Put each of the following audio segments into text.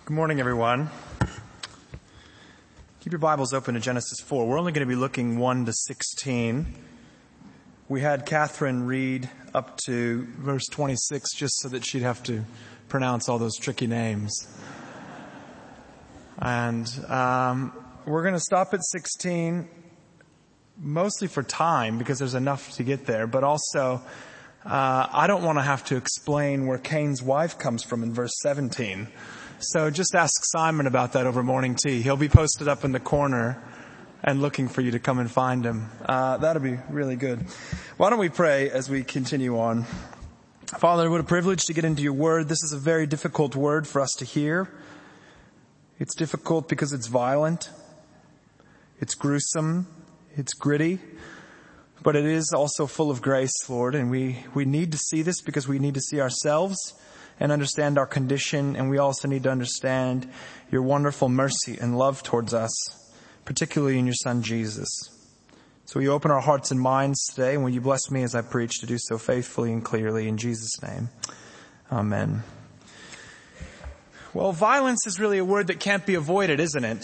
Good morning, everyone. Keep your Bibles open to Genesis 4. We're only going to be looking 1 to 16. We had Catherine read up to verse 26 just so that she'd have to pronounce all those tricky names. And we're going to stop at 16, mostly for time, because there's enough to get there, but also I don't want to have to explain where Cain's wife comes from in verse 17. So just ask Simon about that over morning tea. He'll be posted up in the corner and looking for you to come and find him. That'll be really good. Why don't we pray as we continue on? Father, what a privilege to get into your word. This is a very difficult word for us to hear. It's difficult because it's violent. It's gruesome. It's gritty. But it is also full of grace, Lord. And we need to see this because we need to see ourselves and understand our condition, and we also need to understand your wonderful mercy and love towards us, particularly in your Son, Jesus. So will you open our hearts and minds today, and will you bless me as I preach to do so faithfully and clearly in Jesus' name. Amen. Well, violence is really a word that can't be avoided, isn't it?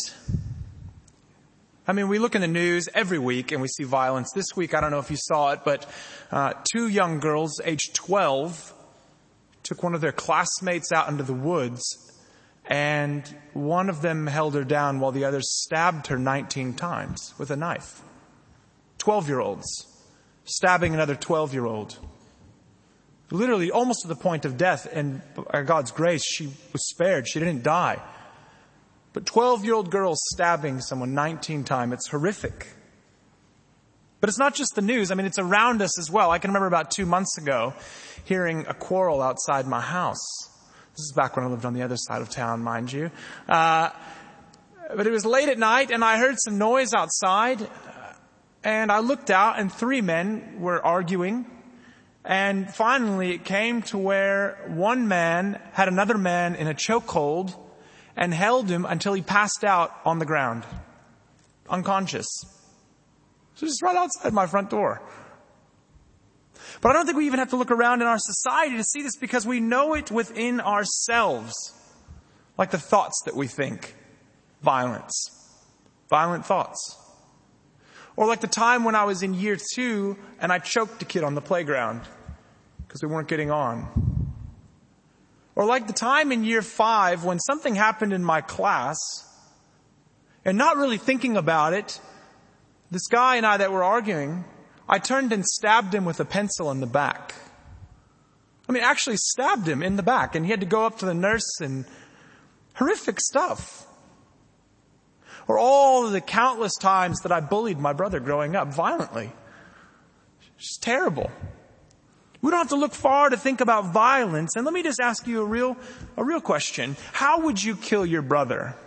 I mean, we look in the news every week and we see violence. This week, I don't know if you saw it, but 2 young girls, aged 12, took one of their classmates out into the woods, and one of them held her down while the other stabbed her 19 times with a knife. 12-year-olds stabbing another 12-year-old. Literally almost to the point of death, and by God's grace, she was spared. She didn't die. But 12-year-old girls stabbing someone 19 times, it's horrific. But it's not just the news. I mean, it's around us as well. I can remember about 2 months ago hearing a quarrel outside my house. This is back when I lived on the other side of town, mind you. But it was late at night and I heard some noise outside, and I looked out and 3 men were arguing. And finally it came to where one man had another man in a chokehold and held him until he passed out on the ground, unconscious. So just right outside my front door. But I don't think we even have to look around in our society to see this, because we know it within ourselves. Like the thoughts that we think. Violence. Violent thoughts. Or like the time when I was in year 2 and I choked a kid on the playground because we weren't getting on. Or like the time in year 5 when something happened in my class, and not really thinking about it, this guy and I that were arguing, I turned and stabbed him with a pencil in the back. I mean, actually stabbed him in the back, and he had to go up to the nurse, and horrific stuff. Or all of the countless times that I bullied my brother growing up violently. It's terrible. We don't have to look far to think about violence. And let me just ask you a real question. How would you kill your brother?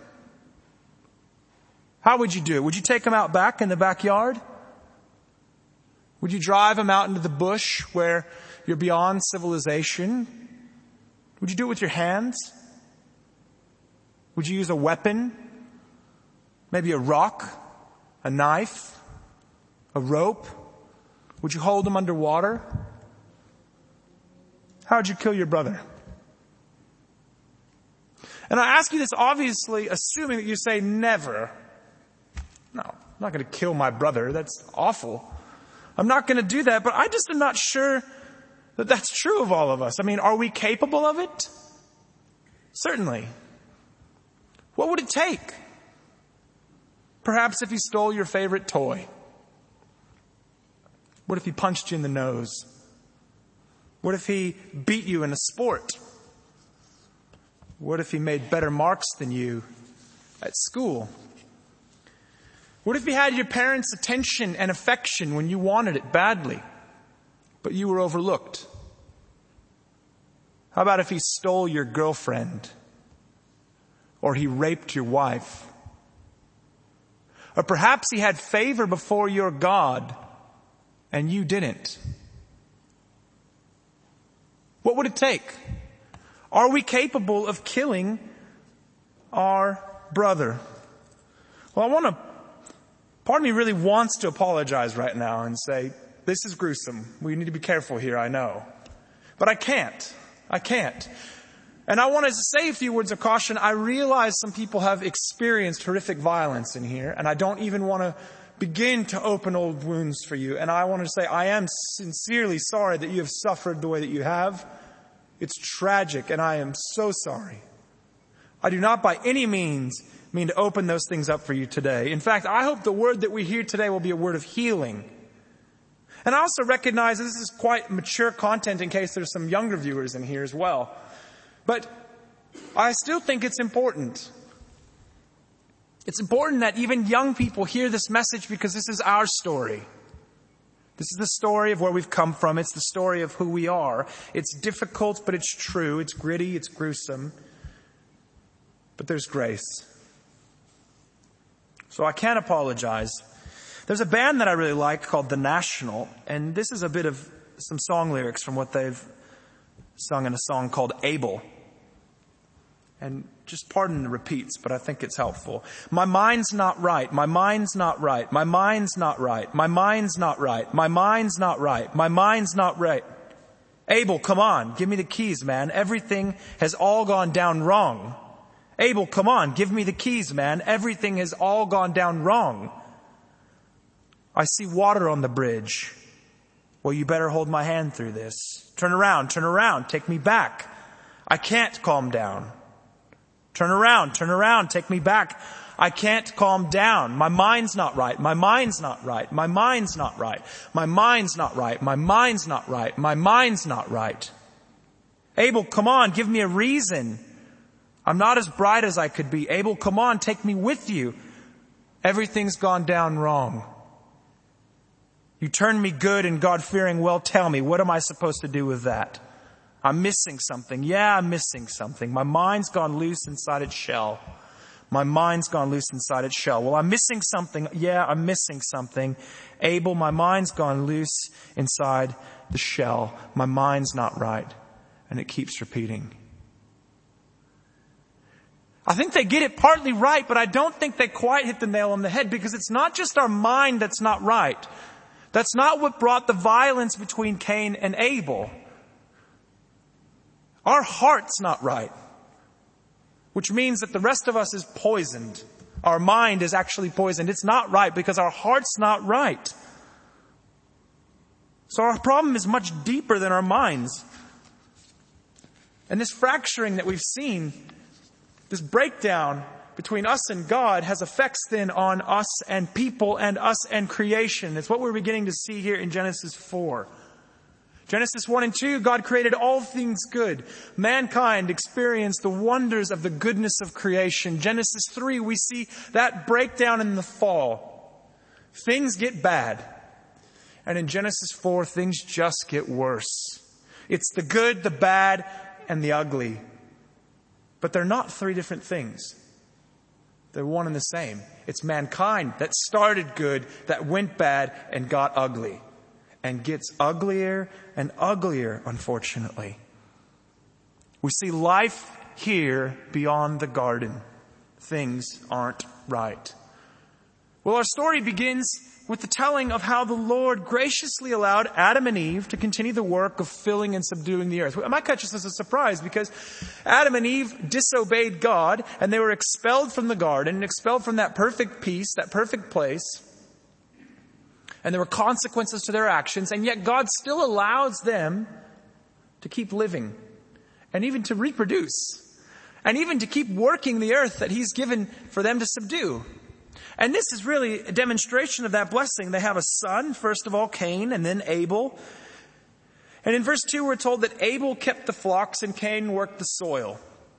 How would you do it? Would you take him out back in the backyard? Would you drive him out into the bush where you're beyond civilization? Would you do it with your hands? Would you use a weapon? Maybe a rock, a knife, a rope? Would you hold him underwater? How would you kill your brother? And I ask you this obviously assuming that you say never. No, I'm not going to kill my brother. That's awful. I'm not going to do that, but I just am not sure that that's true of all of us. I mean, are we capable of it? Certainly. What would it take? Perhaps if he stole your favorite toy. What if he punched you in the nose? What if he beat you in a sport? What if he made better marks than you at school? What if he had your parents' attention and affection when you wanted it badly, but you were overlooked? How about if he stole your girlfriend? Or he raped your wife? Or perhaps he had favor before your God and you didn't? What would it take? Are we capable of killing our brother? Well, part of me really wants to apologize right now and say, this is gruesome. We need to be careful here, I know. But I can't. And I want to say a few words of caution. I realize some people have experienced horrific violence in here, and I don't even want to begin to open old wounds for you. And I want to say I am sincerely sorry that you have suffered the way that you have. It's tragic, and I am so sorry. I do not by any means mean to open those things up for you today. In fact, I hope the word that we hear today will be a word of healing. And I also recognize this is quite mature content in case there's some younger viewers in here as well. But I still think it's important. It's important that even young people hear this message because this is our story. This is the story of where we've come from. It's the story of who we are. It's difficult, but it's true. It's gritty. It's gruesome. But there's grace. So I can't apologize. There's a band that I really like called The National, and this is a bit of some song lyrics from what they've sung in a song called Abel. And just pardon the repeats, but I think it's helpful. My mind's not right. My mind's not right. My mind's not right. My mind's not right. My mind's not right. My mind's not right. Abel, come on. Give me the keys, man. Everything has all gone down wrong. Abel, come on. Give me the keys, man. Everything has all gone down wrong. I see water on the bridge. Well, you better hold my hand through this. Turn around. Turn around. Take me back. I can't calm down. Turn around, take me back. I can't calm down. My mind's not right. My mind's not right. My mind's not right. My mind's not right. My mind's not right. My mind's not right. Abel, come on, give me a reason. I'm not as bright as I could be. Abel, come on, take me with you. Everything's gone down wrong. You turned me good and God-fearing. Well, tell me, what am I supposed to do with that? I'm missing something. Yeah, I'm missing something. My mind's gone loose inside its shell. My mind's gone loose inside its shell. Well, I'm missing something. Yeah, I'm missing something. Abel, my mind's gone loose inside the shell. My mind's not right. And it keeps repeating. I think they get it partly right, but I don't think they quite hit the nail on the head because it's not just our mind that's not right. That's not what brought the violence between Cain and Abel. Our heart's not right, which means that the rest of us is poisoned. Our mind is actually poisoned. It's not right because our heart's not right. So our problem is much deeper than our minds. And this fracturing that we've seen, this breakdown between us and God has effects then on us and people and us and creation. It's what we're beginning to see here in Genesis 4. Genesis 1 and 2, God created all things good. Mankind experienced the wonders of the goodness of creation. Genesis 3, we see that breakdown in the fall. Things get bad. And in Genesis 4, things just get worse. It's the good, the bad, and the ugly. But they're not three different things. They're one and the same. It's mankind that started good, that went bad, and got ugly. And gets uglier and uglier, unfortunately. We see life here beyond the garden. Things aren't right. Well, our story begins with the telling of how the Lord graciously allowed Adam and Eve to continue the work of filling and subduing the earth. It might catch us as a surprise because Adam and Eve disobeyed God and they were expelled from the garden, expelled from that perfect peace, that perfect place. And there were consequences to their actions, and yet God still allows them to keep living and even to reproduce and even to keep working the earth that He's given for them to subdue. And this is really a demonstration of that blessing. They have a son, first of all, Cain, and then Abel. And in verse 2, we're told that Abel kept the flocks and Cain worked the soil.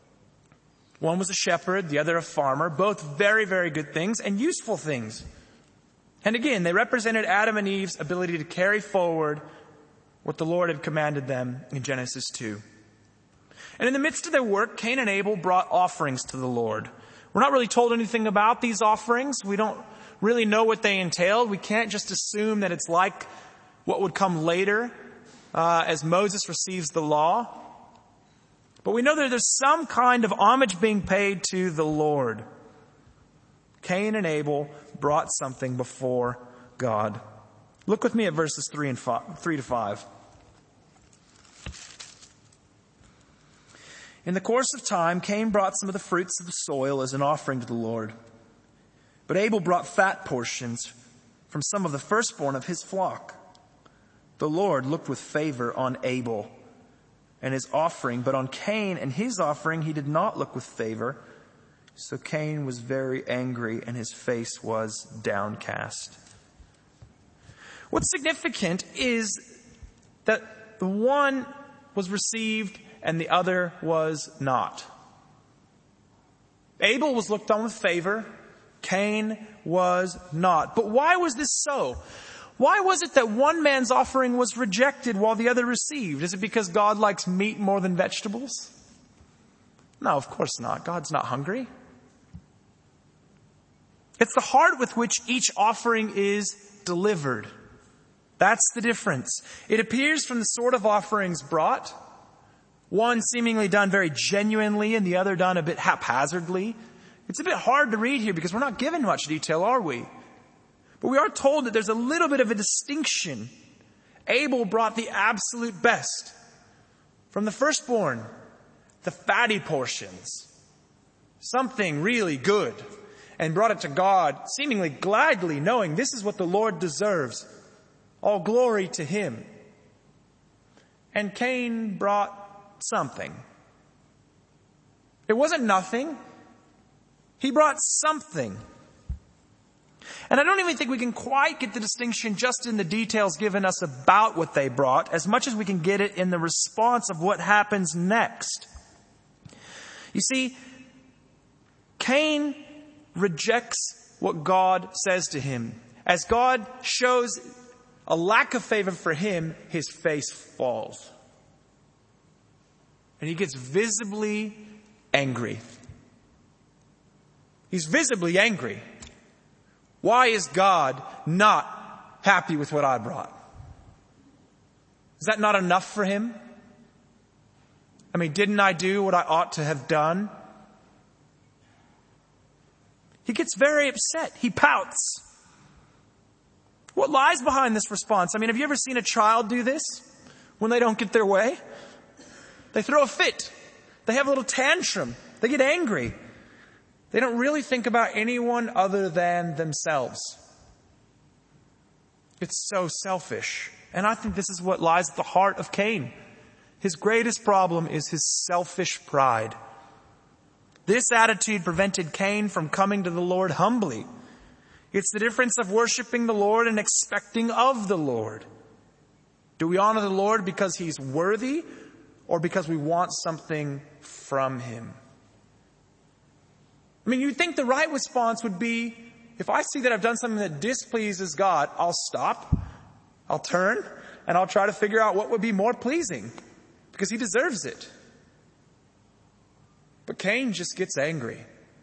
One was a shepherd, the other a farmer, both very, very good things and useful things. And again, they represented Adam and Eve's ability to carry forward what the Lord had commanded them in Genesis 2. And in the midst of their work, Cain and Abel brought offerings to the Lord. We're not really told anything about these offerings. We don't really know what they entailed. We can't just assume that it's like what would come later as Moses receives the law. But we know that there's some kind of homage being paid to the Lord. Cain and Abel brought something before God. Look with me at verses 3 to 5. In the course of time, Cain brought some of the fruits of the soil as an offering to the Lord. But Abel brought fat portions from some of the firstborn of his flock. The Lord looked with favor on Abel and his offering, but on Cain and his offering he did not look with favor. So Cain was very angry and his face was downcast. What's significant is that the one was received and the other was not. Abel was looked on with favor. Cain was not. But why was this so? Why was it that one man's offering was rejected while the other received? Is it because God likes meat more than vegetables? No, of course not. God's not hungry. It's the heart with which each offering is delivered. That's the difference. It appears from the sort of offerings brought, one seemingly done very genuinely and the other done a bit haphazardly. It's a bit hard to read here because we're not given much detail, are we? But we are told that there's a little bit of a distinction. Abel brought the absolute best from the firstborn, the fatty portions, something really good, and brought it to God, seemingly gladly, knowing this is what the Lord deserves. All glory to him. And Cain brought something. It wasn't nothing. He brought something. And I don't even think we can quite get the distinction just in the details given us about what they brought, as much as we can get it in the response of what happens next. You see, Cain rejects what God says to him. As God shows a lack of favor for him, his face falls. And he gets visibly angry. He's visibly angry. Why is God not happy with what I brought? Is that not enough for him? I mean, didn't I do what I ought to have done? He gets very upset. He pouts. What lies behind this response? I mean, have you ever seen a child do this when they don't get their way? They throw a fit. They have a little tantrum. They get angry. They don't really think about anyone other than themselves. It's so selfish. And I think this is what lies at the heart of Cain. His greatest problem is his selfish pride. This attitude prevented Cain from coming to the Lord humbly. It's the difference of worshiping the Lord and expecting of the Lord. Do we honor the Lord because he's worthy or because we want something from him? I mean, you'd think the right response would be, if I see that I've done something that displeases God, I'll stop, I'll turn, and I'll try to figure out what would be more pleasing because he deserves it. But Cain just gets angry.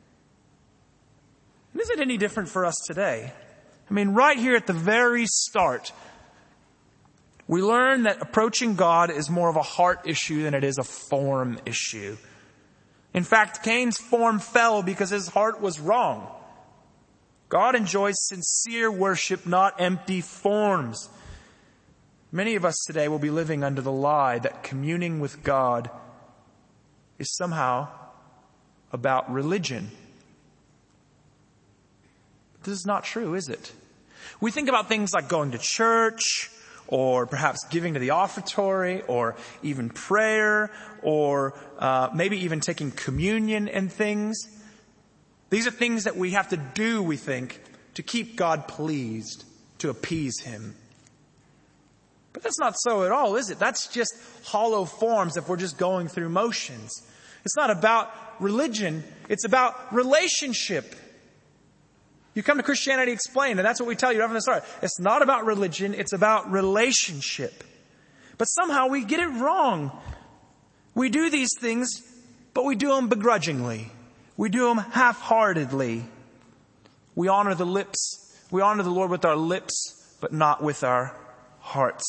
And is it any different for us today? I mean, right here at the very start, we learn that approaching God is more of a heart issue than it is a form issue. In fact, Cain's form fell because his heart was wrong. God enjoys sincere worship, not empty forms. Many of us today will be living under the lie that communing with God is somehow about religion. This is not true, is it? We think about things like going to church, or perhaps giving to the offertory, or even prayer, or maybe even taking communion and things. These are things that we have to do, we think, to keep God pleased, to appease him. But that's not so at all, is it? That's just hollow forms if we're just going through motions. It's not about religion. It's about relationship. You come to Christianity Explained, and that's what we tell you right from the start. It's not about religion. It's about relationship. But somehow we get it wrong. We do these things, but we do them begrudgingly. We do them half-heartedly. We honor the lips. We honor the Lord with our lips, but not with our hearts.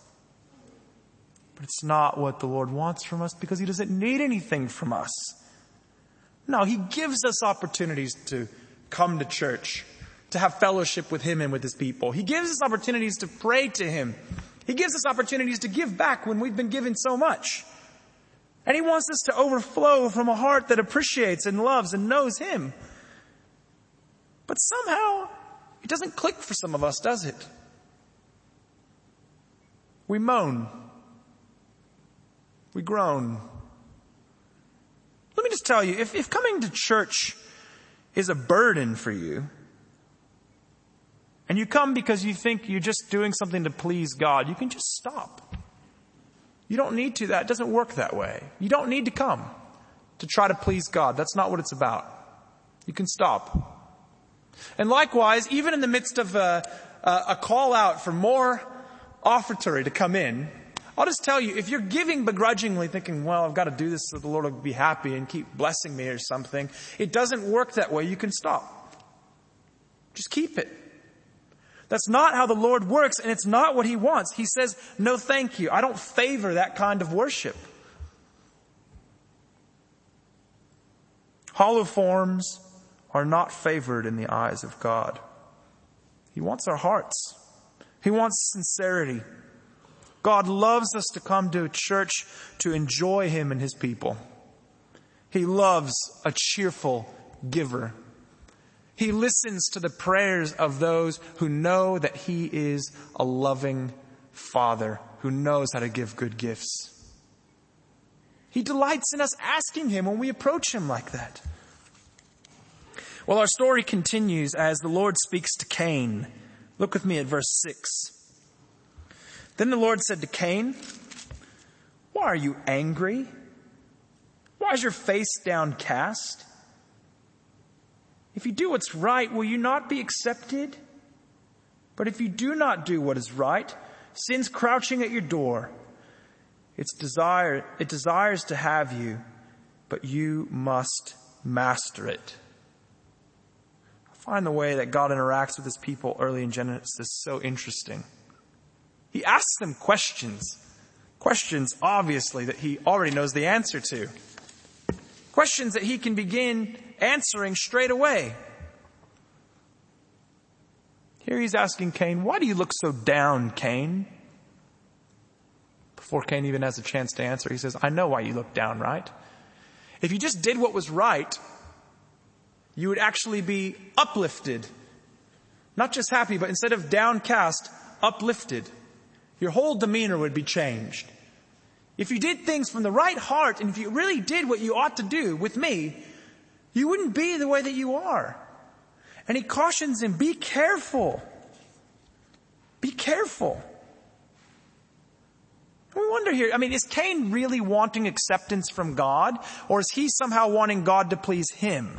But it's not what the Lord wants from us because he doesn't need anything from us. No, he gives us opportunities to come to church, to have fellowship with him and with his people. He gives us opportunities to pray to him. He gives us opportunities to give back when we've been given so much. And he wants us to overflow from a heart that appreciates and loves and knows him. But somehow, it doesn't click for some of us, does it? We moan. We groan. Let me just tell you, if coming to church is a burden for you, and you come because you think you're just doing something to please God, you can just stop. You don't need to. That doesn't work that way. You don't need to come to try to please God. That's not what it's about. You can stop. And likewise, even in the midst of a call out for more offertory to come in, I'll just tell you, if you're giving begrudgingly thinking, well, I've got to do this so the Lord will be happy and keep blessing me or something, it doesn't work that way. You can stop. Just keep it. That's not how the Lord works, and it's not what he wants. He says, no thank you. I don't favor that kind of worship. Hollow forms are not favored in the eyes of God. He wants our hearts. He wants sincerity. God loves us to come to a church to enjoy him and his people. He loves a cheerful giver. He listens to the prayers of those who know that he is a loving Father who knows how to give good gifts. He delights in us asking him when we approach him like that. Well, our story continues as the Lord speaks to Cain. Look with me at verse 6. Then the Lord said to Cain, "Why are you angry? Why is your face downcast? If you do what's right, will you not be accepted? But if you do not do what is right, sin's crouching at your door. It desires to have you, but you must master it." I find the way that God interacts with his people early in Genesis so interesting. He asks them questions. Questions, obviously, that he already knows the answer to. Questions that he can begin answering straight away. Here he's asking Cain, "Why do you look so down, Cain?" Before Cain even has a chance to answer, he says, "I know why you look down, right? If you just did what was right, you would actually be uplifted. Not just happy, but instead of downcast, uplifted. Your whole demeanor would be changed. If you did things from the right heart, and if you really did what you ought to do with me, you wouldn't be the way that you are." And he cautions him, be careful. Be careful. We wonder here, is Cain really wanting acceptance from God? Or is he somehow wanting God to please him?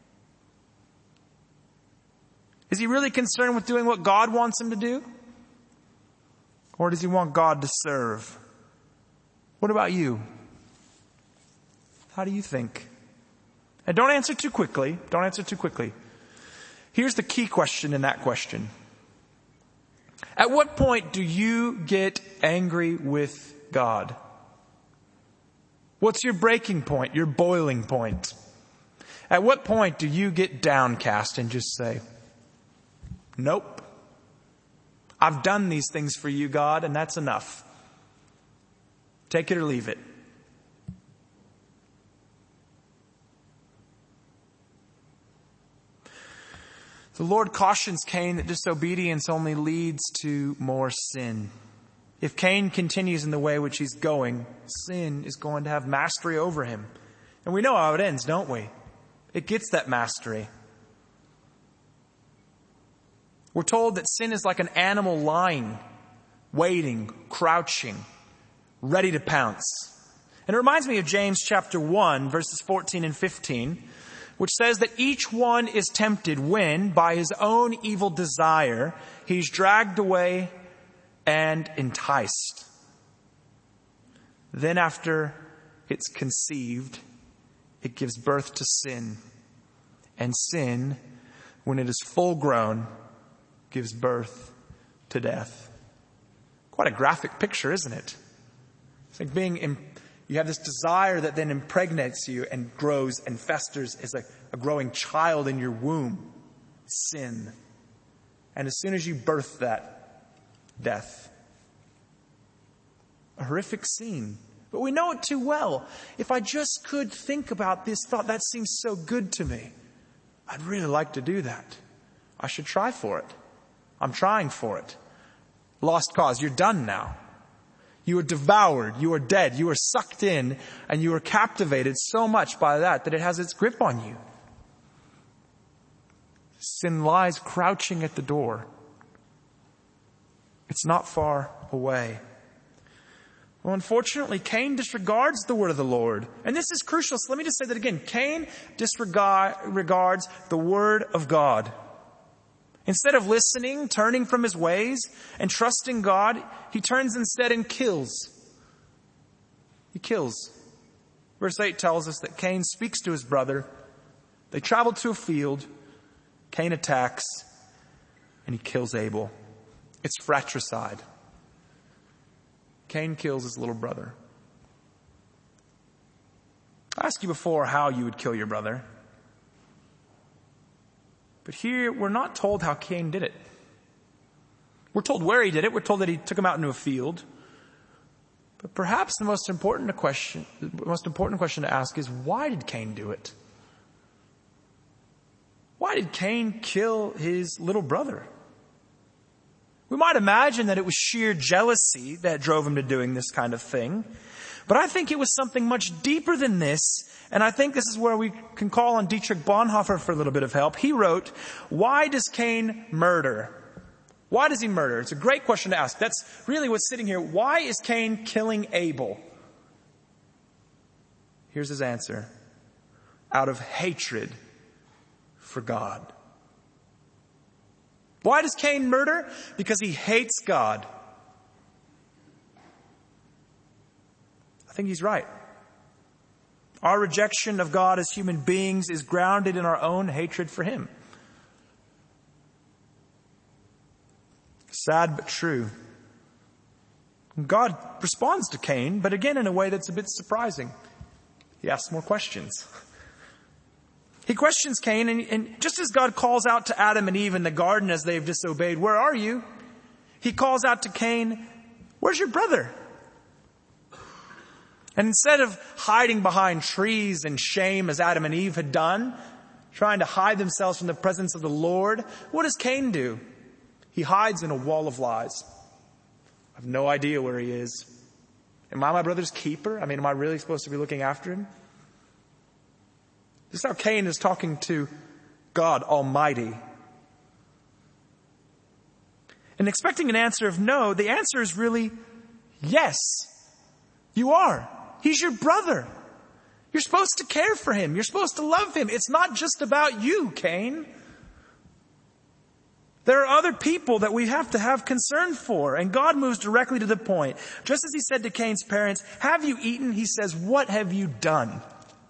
Is he really concerned with doing what God wants him to do? Or does he want God to serve? What about you? How do you think? And don't answer too quickly. Don't answer too quickly. Here's the key question in that question. At what point do you get angry with God? What's your breaking point, your boiling point? At what point do you get downcast and just say, "Nope. I've done these things for you, God, and that's enough. Take it or leave it." The Lord cautions Cain that disobedience only leads to more sin. If Cain continues in the way which he's going, sin is going to have mastery over him. And we know how it ends, don't we? It gets that mastery. We're told that sin is like an animal lying, waiting, crouching, ready to pounce. And it reminds me of James chapter 1, verses 14 and 15, which says that each one is tempted when, by his own evil desire, he's dragged away and enticed. Then after it's conceived, it gives birth to sin. And sin, when it is full grown, gives birth to death. Quite a graphic picture, isn't it? It's like you have this desire that then impregnates you and grows and festers as a growing child in your womb. Sin. And as soon as you birth that, death. A horrific scene. But we know it too well. If I just could think about this thought, that seems so good to me. I'd really like to do that. I should try for it. I'm trying for it. Lost cause. You're done now. You are devoured. You are dead. You are sucked in, and you are captivated so much by that it has its grip on you. Sin lies crouching at the door. It's not far away. Well, unfortunately, Cain disregards the word of the Lord. And this is crucial. So let me just say that again. Cain disregards the word of God. Instead of listening, turning from his ways, and trusting God, he turns instead and kills. He kills. Verse 8 tells us that Cain speaks to his brother. They travel to a field. Cain attacks, and he kills Abel. It's fratricide. Cain kills his little brother. I asked you before how you would kill your brother. But here, we're not told how Cain did it. We're told where he did it. We're told that he took him out into a field. But perhaps the most important question to ask is, why did Cain do it? Why did Cain kill his little brother? We might imagine that it was sheer jealousy that drove him to doing this kind of thing. But I think it was something much deeper than this. And I think this is where we can call on Dietrich Bonhoeffer for a little bit of help. He wrote, "Why does Cain murder?" Why does he murder? It's a great question to ask. That's really what's sitting here. Why is Cain killing Abel? Here's his answer. Out of hatred for God. Why does Cain murder? Because he hates God. I think he's right. Our rejection of God as human beings is grounded in our own hatred for him. Sad but true. God responds to Cain, but again in a way that's a bit surprising. He asks more questions. He questions Cain, and just as God calls out to Adam and Eve in the garden as they've disobeyed, "Where are you?" He calls out to Cain, "Where's your brother?" And instead of hiding behind trees and shame as Adam and Eve had done, trying to hide themselves from the presence of the Lord, what does Cain do? He hides in a wall of lies. I have no idea where he is. Am I my brother's keeper? Am I really supposed to be looking after him? This is how Cain is talking to God Almighty. And expecting an answer of no, the answer is really yes. You are. He's your brother. You're supposed to care for him. You're supposed to love him. It's not just about you, Cain. There are other people that we have to have concern for. And God moves directly to the point. Just as he said to Cain's parents, "Have you eaten?" He says, "What have you done?"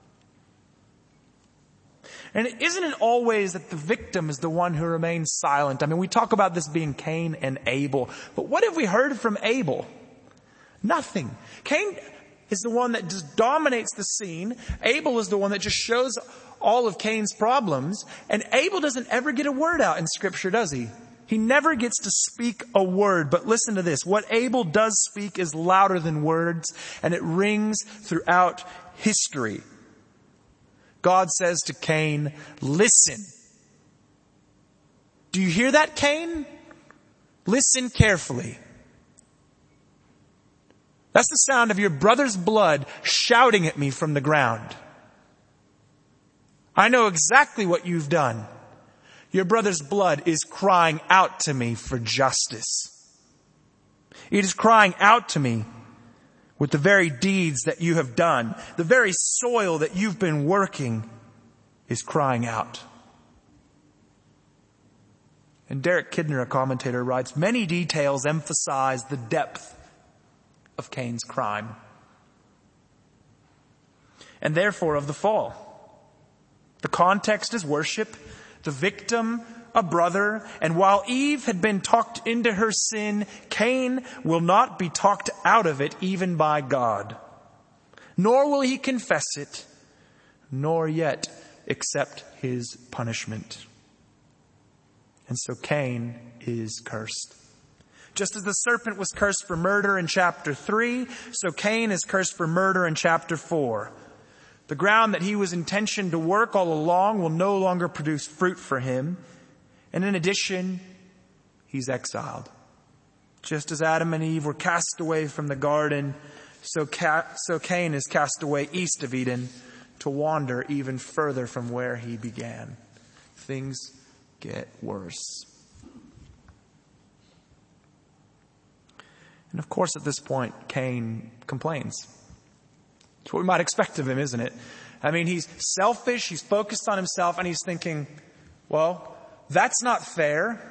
And isn't it always that the victim is the one who remains silent? We talk about this being Cain and Abel. But what have we heard from Abel? Nothing. Cain is the one that just dominates the scene. Abel is the one that just shows all of Cain's problems. And Abel doesn't ever get a word out in Scripture, does he? He never gets to speak a word. But listen to this. What Abel does speak is louder than words, and it rings throughout history. God says to Cain, "Listen." Do you hear that, Cain? Listen carefully. That's the sound of your brother's blood shouting at me from the ground. I know exactly what you've done. Your brother's blood is crying out to me for justice. It is crying out to me with the very deeds that you have done. The very soil that you've been working is crying out. And Derek Kidner, a commentator, writes, "Many details emphasize the depth of Cain's crime, and therefore of the fall. The context is worship, the victim a brother, and while Eve had been talked into her sin, Cain will not be talked out of it even by God. Nor will he confess it, nor yet accept his punishment. And so Cain is cursed. Just as the serpent was cursed for murder in chapter 3, so Cain is cursed for murder in chapter 4. The ground that he was intentioned to work all along will no longer produce fruit for him. And in addition, he's exiled. Just as Adam and Eve were cast away from the garden, so Cain is cast away east of Eden to wander even further from where he began. Things get worse. And of course, at this point, Cain complains. It's what we might expect of him, isn't it? I mean, he's selfish, he's focused on himself, and he's thinking, well, that's not fair.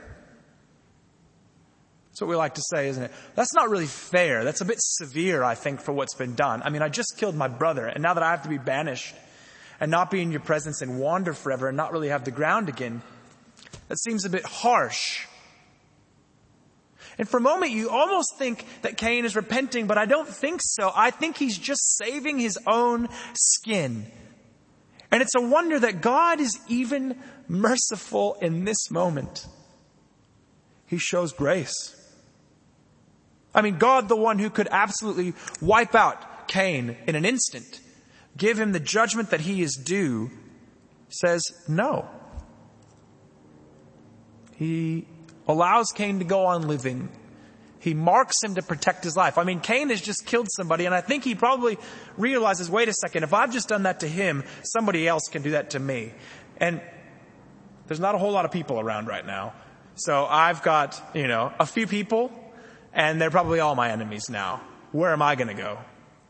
That's what we like to say, isn't it? That's not really fair. That's a bit severe, I think, for what's been done. I mean, I just killed my brother, and now that I have to be banished and not be in your presence and wander forever and not really have the ground again, that seems a bit harsh. And for a moment, you almost think that Cain is repenting, but I don't think so. I think he's just saving his own skin. And it's a wonder that God is even merciful in this moment. He shows grace. I mean, God, the one who could absolutely wipe out Cain in an instant, give him the judgment that he is due, says no. He allows Cain to go on living. He marks him to protect his life. I mean, Cain has just killed somebody, and I think he probably realizes, wait a second, if I've just done that to him, somebody else can do that to me. And there's not a whole lot of people around right now. So I've got, a few people, and they're probably all my enemies now. Where am I going to go?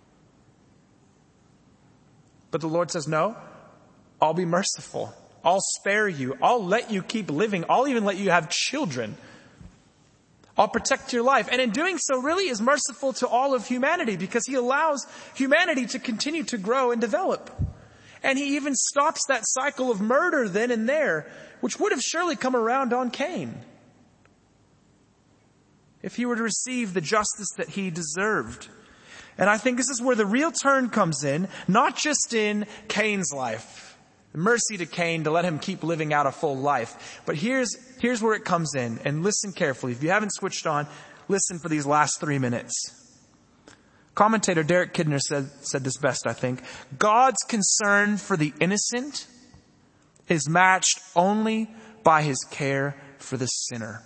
But the Lord says, no, I'll be merciful. I'll spare you. I'll let you keep living. I'll even let you have children. I'll protect your life. And in doing so, really is merciful to all of humanity because he allows humanity to continue to grow and develop. And he even stops that cycle of murder then and there, which would have surely come around on Cain if he were to receive the justice that he deserved. And I think this is where the real turn comes in, not just in Cain's life. Mercy to Cain to let him keep living out a full life. But here's where it comes in. And listen carefully. If you haven't switched on, listen for these last 3 minutes. Commentator Derek Kidner said this best, I think. God's concern for the innocent is matched only by his care for the sinner.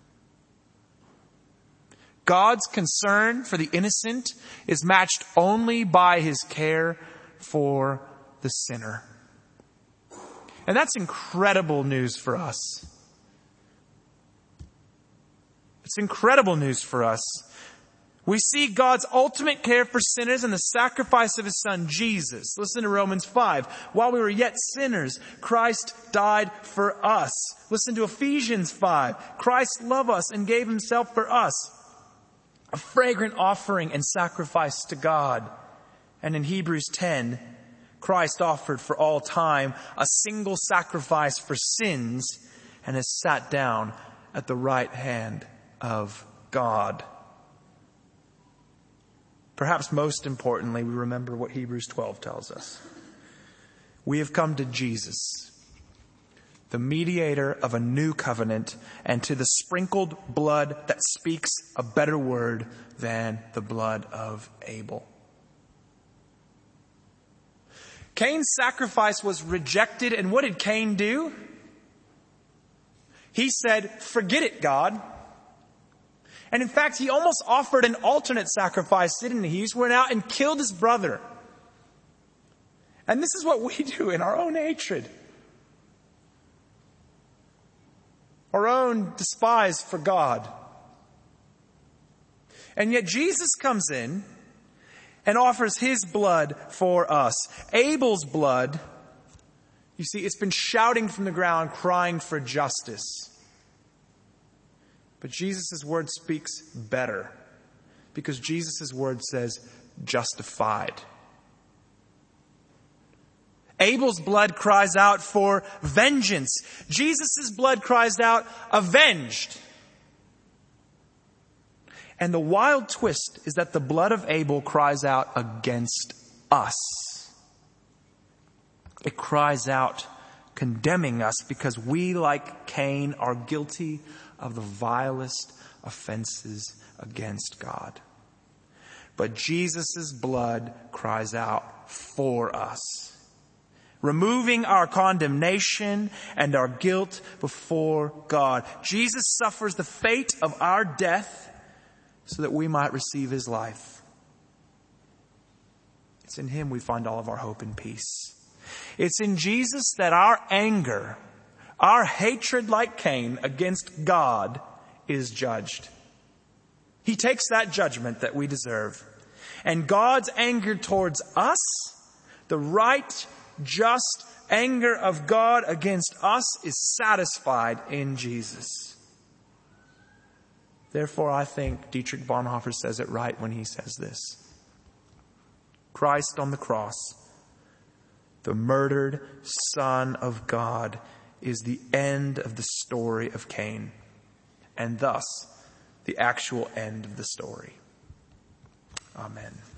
God's concern for the innocent is matched only by his care for the sinner. And that's incredible news for us. It's incredible news for us. We see God's ultimate care for sinners in the sacrifice of his son, Jesus. Listen to Romans 5. While we were yet sinners, Christ died for us. Listen to Ephesians 5. Christ loved us and gave himself for us, a fragrant offering and sacrifice to God. And in Hebrews 10, Christ offered for all time a single sacrifice for sins and has sat down at the right hand of God. Perhaps most importantly, we remember what Hebrews 12 tells us. We have come to Jesus, the mediator of a new covenant, and to the sprinkled blood that speaks a better word than the blood of Abel. Cain's sacrifice was rejected, and what did Cain do? He said, forget it, God. And in fact, he almost offered an alternate sacrifice, didn't he? He just went out and killed his brother. And this is what we do in our own hatred. Our own despise for God. And yet Jesus comes in and offers his blood for us. Abel's blood, you see, it's been shouting from the ground, crying for justice. But Jesus' word speaks better, because Jesus' word says justified. Abel's blood cries out for vengeance. Jesus' blood cries out avenged. And the wild twist is that the blood of Abel cries out against us. It cries out condemning us because we, like Cain, are guilty of the vilest offenses against God. But Jesus' blood cries out for us, removing our condemnation and our guilt before God. Jesus suffers the fate of our death so that we might receive his life. It's in him we find all of our hope and peace. It's in Jesus that our anger, our hatred like Cain against God is judged. He takes that judgment that we deserve. And God's anger towards us, the right, just anger of God against us, is satisfied in Jesus. Therefore, I think Dietrich Bonhoeffer says it right when he says this. Christ on the cross, the murdered Son of God, is the end of the story of Cain, and thus the actual end of the story. Amen.